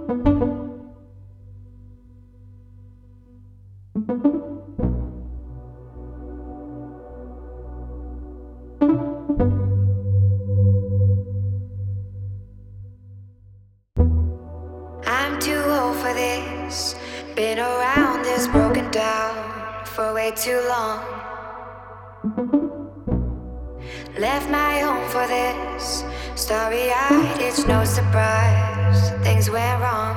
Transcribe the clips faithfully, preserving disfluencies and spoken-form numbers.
I'm too old for this. Been around this, broken down for way too long. Left my home for this. Starry-eyed, it's no surprise things went wrong.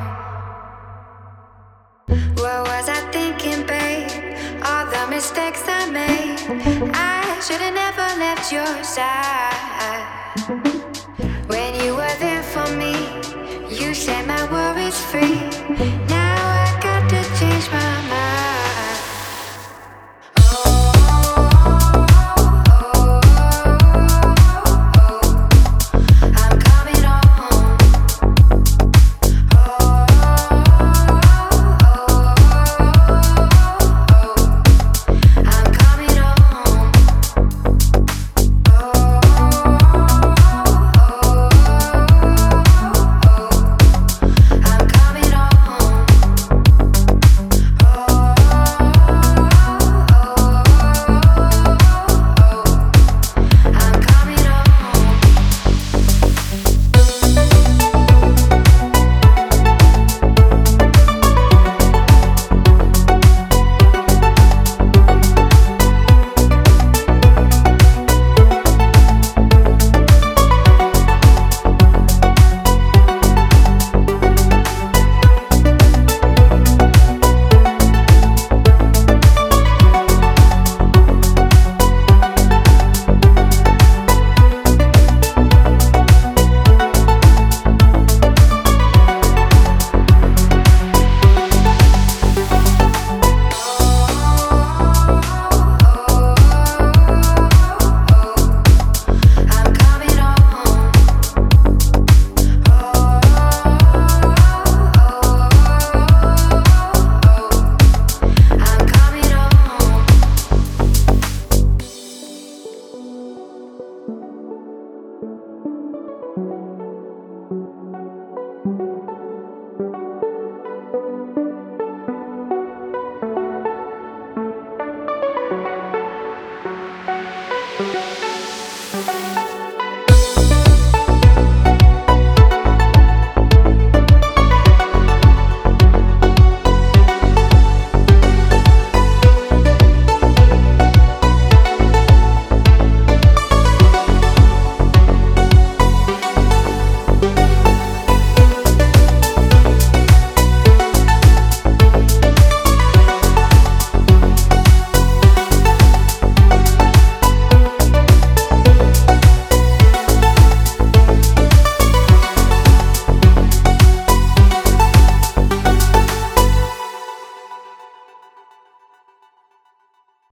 What was I thinking, babe? All the mistakes I made. I should've never left your side. When you were there for me, you set my worries free.